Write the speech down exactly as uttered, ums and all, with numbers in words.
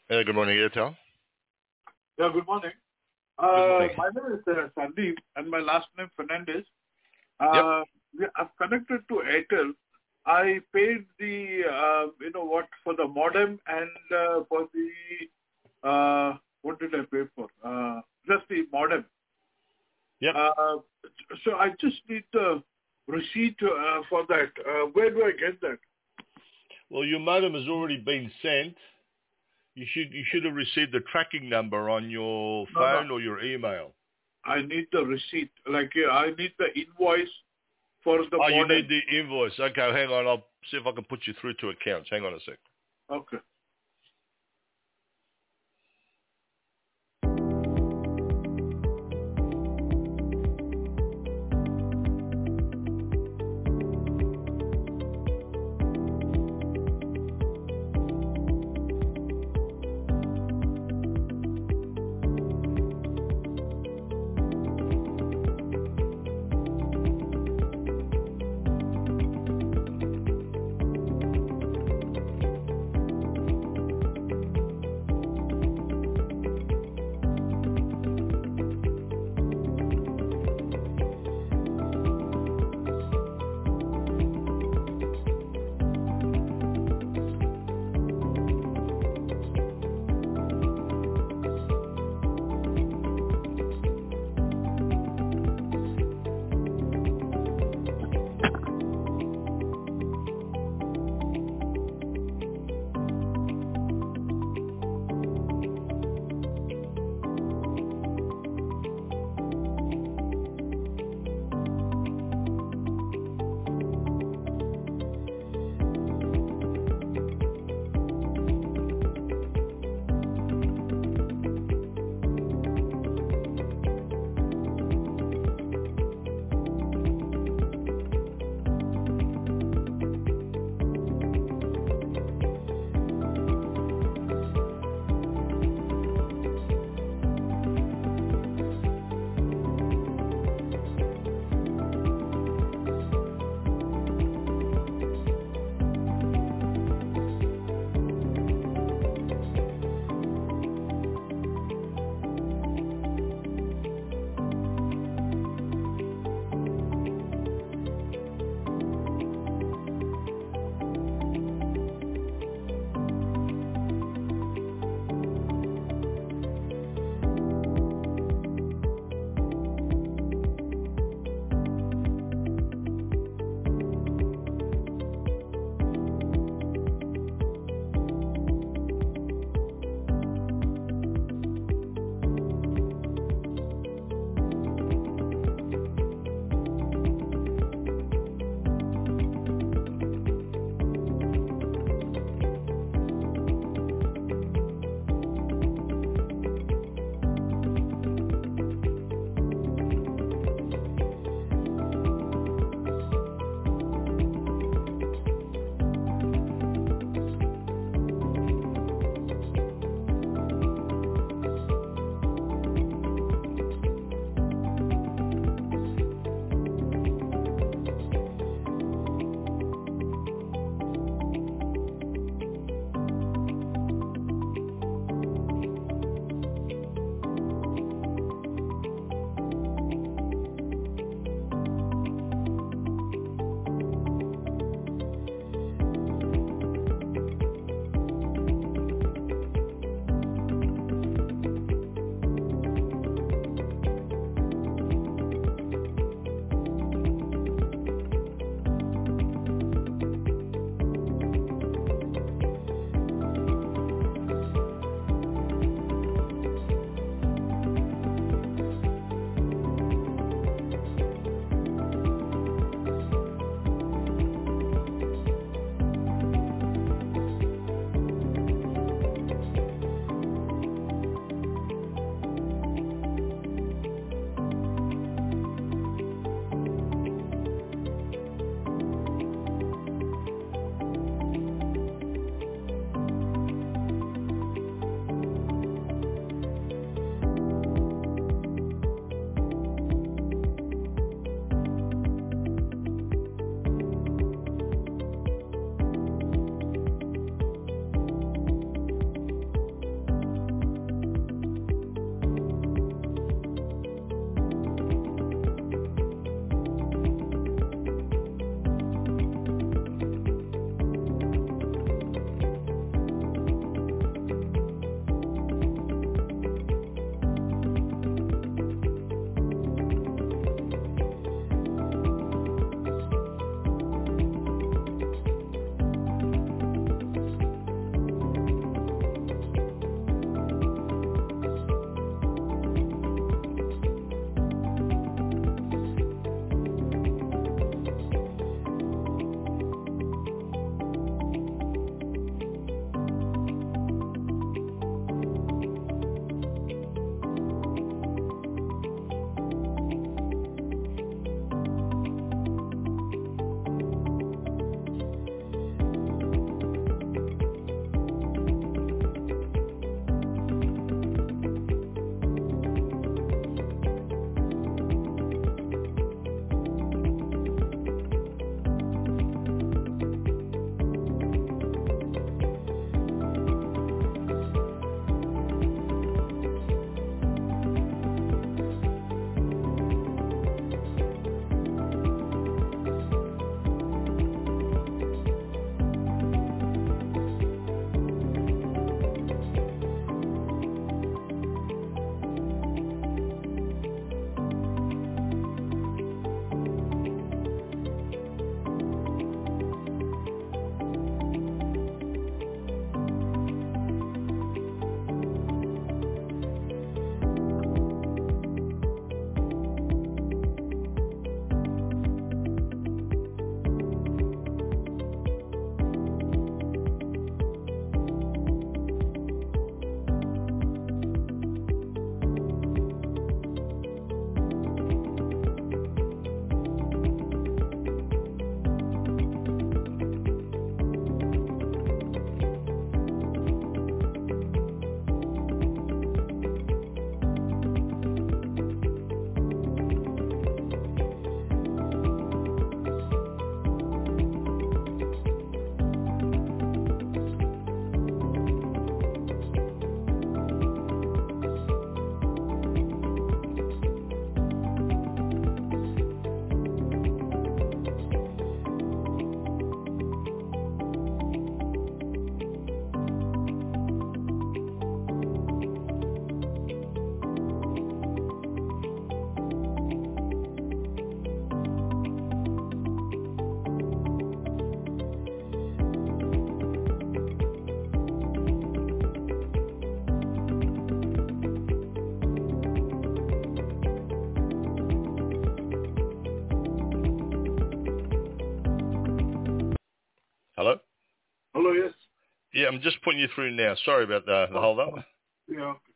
Uh, good morning, Airtel. Yeah, good morning. Good Uh, morning. my name is uh, Sandeep and my last name Fernandez. Yep. Uh, we- I'm connected to Airtel. I paid the, uh, you know what, for the modem and uh, for the, uh, what did I pay for? Uh, just the modem. Yep. Uh, so I just need the receipt uh, for that. Uh, where do I get that? Well, your modem has already been sent. You should you should have received the tracking number on your No, no. phone or your email. I need the receipt. Like uh, I need the invoice for the Oh, you need modem. the invoice. Okay, hang on. I'll see if I can put you through to accounts. Hang on a sec. Okay. Hello, yes. Yeah, I'm just putting you through now. Sorry about the, the hold up. Yeah.